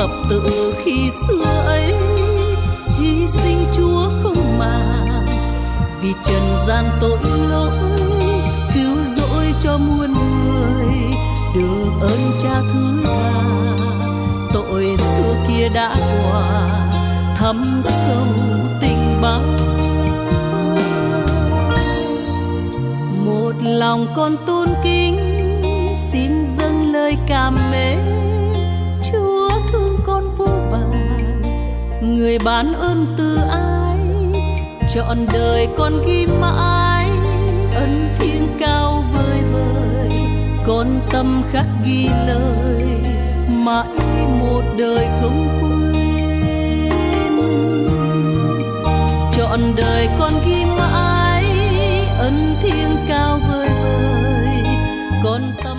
thập tự khi xưa ấy, hy sinh Chúa không màng vì trần gian tội lỗi, cứu rỗi cho muôn người được ơn Cha thứ tha. Tội xưa kia đã qua thấm sâu tình bao, một lòng con tôn kính xin dâng lời cảm mến. Chúa thương con vô vàn, người ban ơn từ ái, trọn đời con ghi mãi ân thiêng cao vời vời. Con tâm khắc ghi lời mãi một đời không quên, trọn đời con ghi mãi ân thiêng cao vời vời. Con tâm